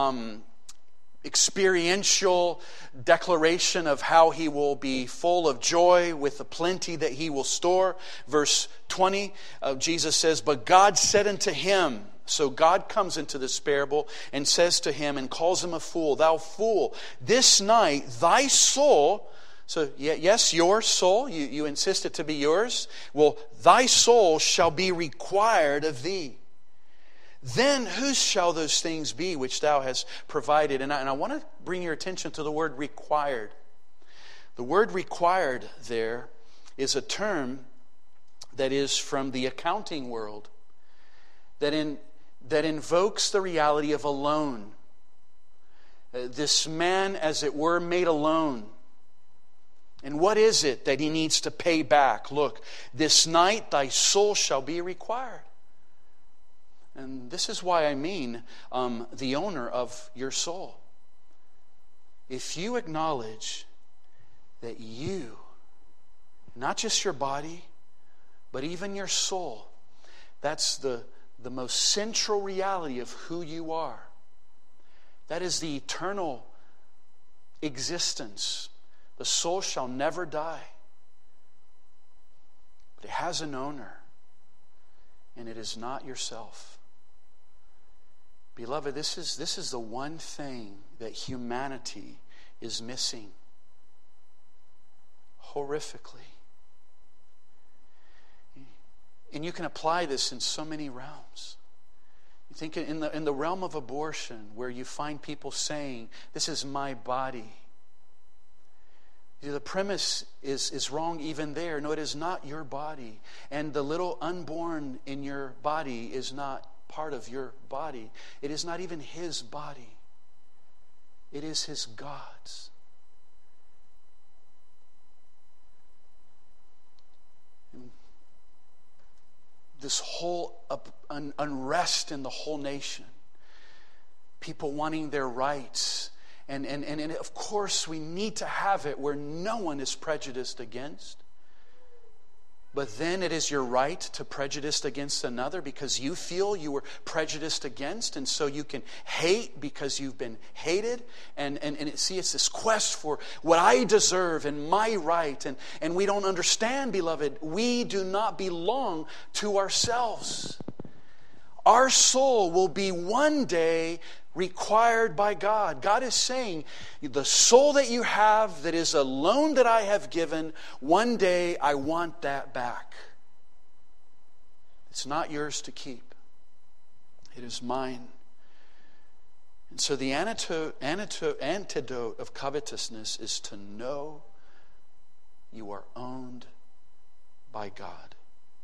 experiential declaration of how he will be full of joy with the plenty that he will store. Verse 20, Jesus says, "But God said unto him," so God comes into this parable and says to him and calls him a fool, "Thou fool, this night thy soul," so yes, your soul, you insist it to be yours, "well, thy soul shall be required of thee. Then whose shall those things be which thou hast provided?" And I want to bring your attention to the word required. The word required there is a term that is from the accounting world that invokes the reality of a loan. This man, as it were, made a loan. And what is it that he needs to pay back? Look, this night thy soul shall be required. And this is why I mean the owner of your soul. If you acknowledge that you, not just your body, but even your soul, that's the most central reality of who you are. That is the eternal existence. The soul shall never die. But it has an owner, and it is not yourself. Beloved, this is the one thing that humanity is missing horrifically. And you can apply this in so many realms. You think in the realm of abortion, where you find people saying, "This is my body." The premise is wrong even there. No, it is not your body. And the little unborn in your body is not part of your body. It is not even his body. It is his God's. And this whole unrest in the whole nation, people wanting their rights, and of course we need to have it where no one is prejudiced against. But then it is your right to prejudice against another because you feel you were prejudiced against, and so you can hate because you've been hated. And it's this quest for what I deserve and my right. And we don't understand, beloved, we do not belong to ourselves. Our soul will be one day required by God. God is saying, the soul that you have, that is a loan that I have given, one day I want that back. It's not yours to keep. It is mine. And so the antidote of covetousness is to know you are owned by God.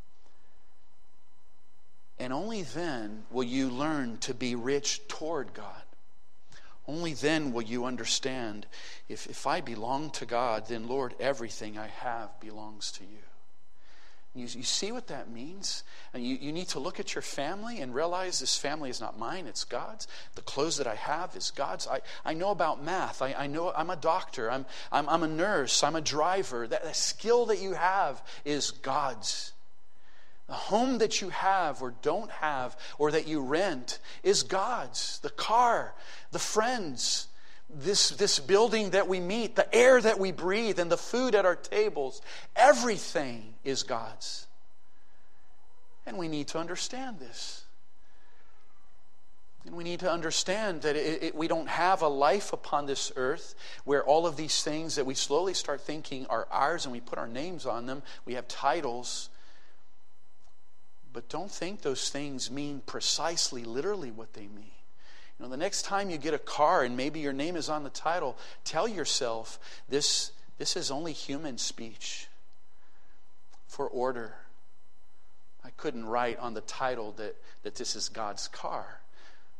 And only then will you learn to be rich toward God. Only then will you understand, if I belong to God, then Lord, everything I have belongs to you. You see what that means? And you need to look at your family and realize this family is not mine, it's God's. The clothes that I have is God's. I know about math. I know I'm a doctor. I'm a nurse. I'm a driver. That skill that you have is God's. The home that you have or don't have or that you rent is God's. The car, the friends, this building that we meet, the air that we breathe, and the food at our tables, everything is God's. And we need to understand this. And we need to understand that we don't have a life upon this earth where all of these things that we slowly start thinking are ours and we put our names on them. We have titles. But don't think those things mean precisely, literally what they mean. You know, the next time you get a car and maybe your name is on the title, tell yourself, this is only human speech for order. I couldn't write on the title that this is God's car.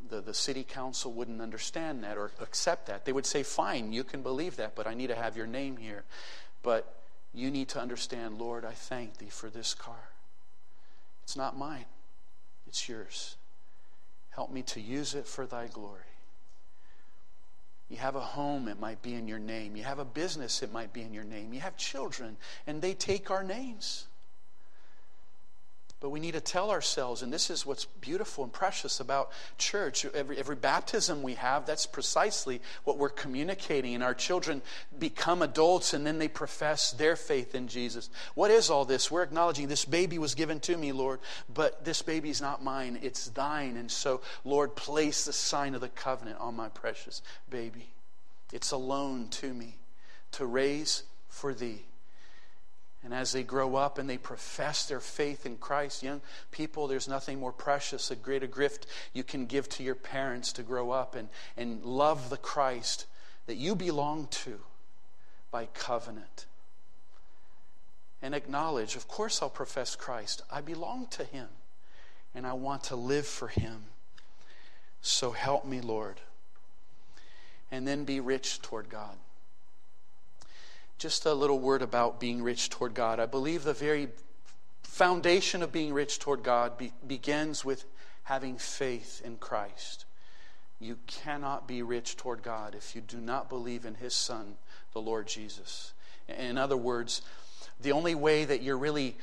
the city council wouldn't understand that or accept that. They would say, fine, you can believe that, but I need to have your name here. But you need to understand, Lord, I thank thee for this car. It's not mine. It's yours. Help me to use it for thy glory. You have a home, it might be in your name. You have a business, it might be in your name. You have children, and they take our names. But we need to tell ourselves, and this is what's beautiful and precious about church. Every baptism we have, that's precisely what we're communicating. And our children become adults, and then they profess their faith in Jesus. What is all this? We're acknowledging this baby was given to me, Lord, but this baby's not mine. It's thine. And so, Lord, place the sign of the covenant on my precious baby. It's a loan to me to raise for thee. And as they grow up and they profess their faith in Christ, young people, there's nothing more precious, a greater gift you can give to your parents to grow up and love the Christ that you belong to by covenant. And acknowledge, of course I'll profess Christ. I belong to Him and I want to live for Him. So help me, Lord. And then be rich toward God. Just a little word about being rich toward God. I believe the very foundation of being rich toward God begins with having faith in Christ. You cannot be rich toward God if you do not believe in His Son, the Lord Jesus. In other words, the only way that you're really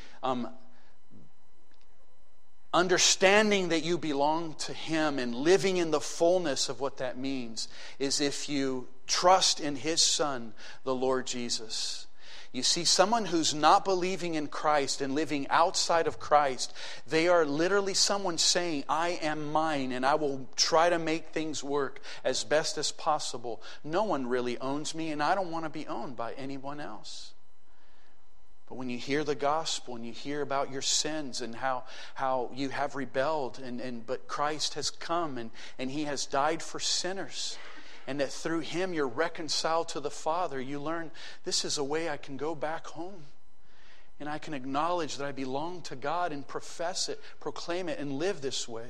understanding that you belong to Him and living in the fullness of what that means is if you trust in His Son, the Lord Jesus. You see, someone who's not believing in Christ and living outside of Christ, they are literally someone saying, I am mine and I will try to make things work as best as possible. No one really owns me and I don't want to be owned by anyone else. But when you hear the gospel and you hear about your sins and how you have rebelled, but Christ has come and He has died for sinners, and that through Him you're reconciled to the Father, you learn this is a way I can go back home. And I can acknowledge that I belong to God and profess it, proclaim it, and live this way.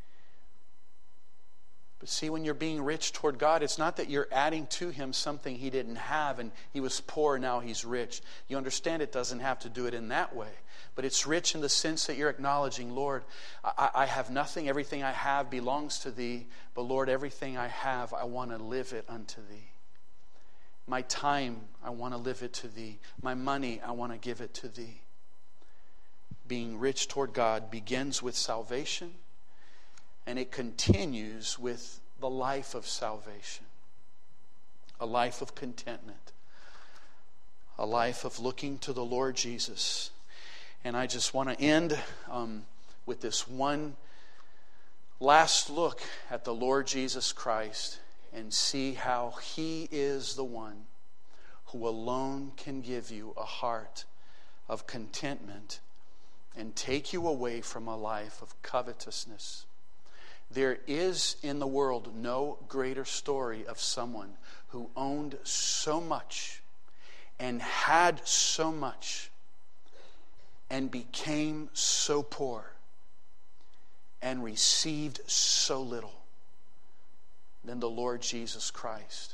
But see, when you're being rich toward God, it's not that you're adding to Him something He didn't have and He was poor, now He's rich. You understand it doesn't have to do it in that way. But it's rich in the sense that you're acknowledging, Lord, I have nothing. Everything I have belongs to Thee. But Lord, everything I have, I want to live it unto Thee. My time, I want to live it to Thee. My money, I want to give it to Thee. Being rich toward God begins with salvation. And it continues with the life of salvation. A life of contentment. A life of looking to the Lord Jesus. And I just want to end with this one last look at the Lord Jesus Christ and see how He is the one who alone can give you a heart of contentment and take you away from a life of covetousness. There is in the world no greater story of someone who owned so much and had so much and became so poor and received so little than the Lord Jesus Christ.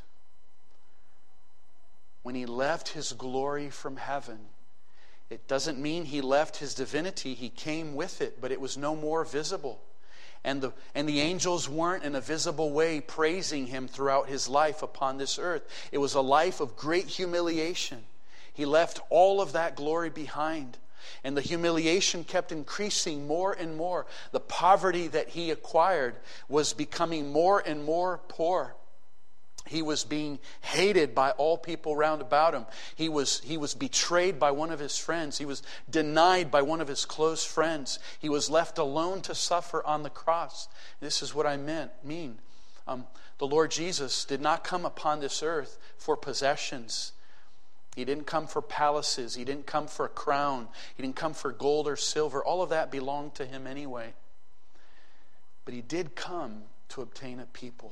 When He left His glory from heaven, it doesn't mean He left His divinity. He came with it, but it was no more visible. And the angels weren't in a visible way praising Him throughout His life upon this earth. It was a life of great humiliation. He left all of that glory behind. And the humiliation kept increasing more and more. The poverty that He acquired was becoming more and more poor. He was being hated by all people round about Him. He was betrayed by one of His friends. He was denied by one of His close friends. He was left alone to suffer on the cross. This is what I mean. The Lord Jesus did not come upon this earth for possessions. He didn't come for palaces. He didn't come for a crown. He didn't come for gold or silver. All of that belonged to Him anyway. But He did come to obtain a people.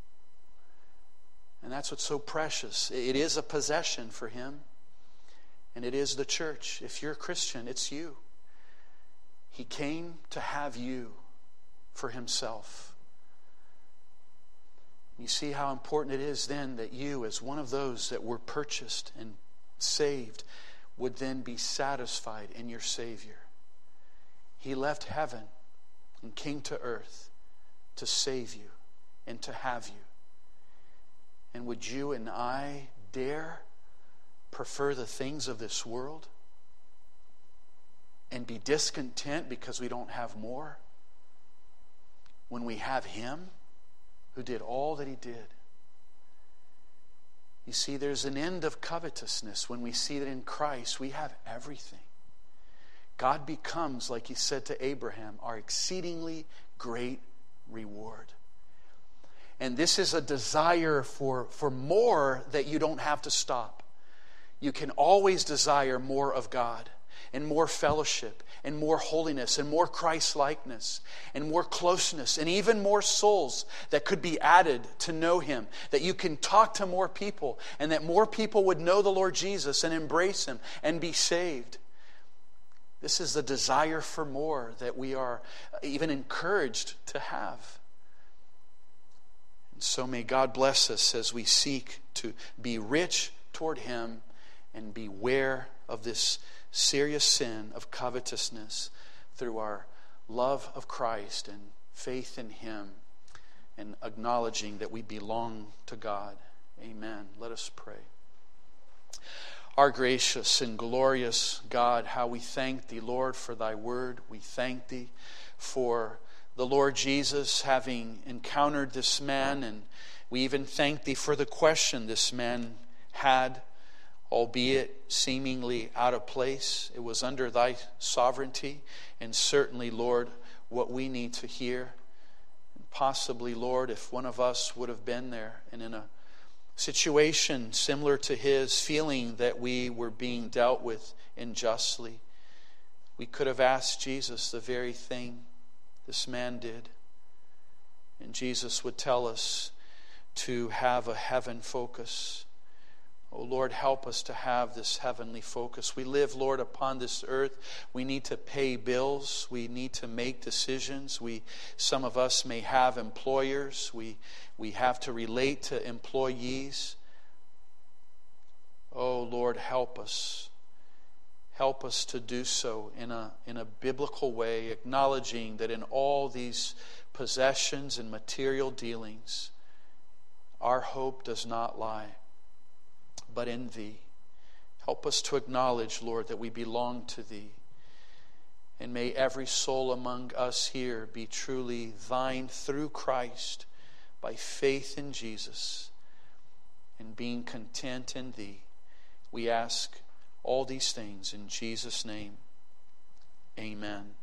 And that's what's so precious. It is a possession for Him. And it is the church. If you're a Christian, it's you. He came to have you for Himself. You see how important it is then that you, as one of those that were purchased and saved, would then be satisfied in your Savior. He left heaven and came to earth to save you and to have you. And would you and I dare prefer the things of this world and be discontent because we don't have more when we have Him who did all that He did? You see, there's an end of covetousness when we see that in Christ we have everything. God becomes, like He said to Abraham, our exceedingly great reward. And this is a desire for more that you don't have to stop. You can always desire more of God, and more fellowship, and more holiness, and more Christ-likeness, and more closeness, and even more souls that could be added to know Him, that you can talk to more people, and that more people would know the Lord Jesus and embrace Him and be saved. This is the desire for more that we are even encouraged to have. And so may God bless us as we seek to be rich toward Him and beware of this serious sin of covetousness through our love of Christ and faith in Him and acknowledging that we belong to God. Amen. Let us pray. Our gracious and glorious God, how we thank Thee, Lord, for Thy word. We thank Thee for the Lord Jesus having encountered this man, and we even thank Thee for the question this man had, albeit seemingly out of place. It was under Thy sovereignty, and certainly, Lord, what we need to hear. And possibly, Lord, if one of us would have been there and in a situation similar to his, feeling that we were being dealt with unjustly, we could have asked Jesus the very thing this man did. And Jesus would tell us to have a heaven focus. Oh Lord, help us to have this heavenly focus. We live, Lord, upon this earth. We need to pay bills. We need to make decisions. Some of us may have employers. We have to relate to employees. Oh Lord, help us. Help us to do so in a biblical way, acknowledging that in all these possessions and material dealings, our hope does not lie but in Thee. Help us to acknowledge, Lord, that we belong to Thee. And may every soul among us here be truly Thine through Christ, by faith in Jesus, and being content in Thee. We ask all these things in Jesus' name. Amen.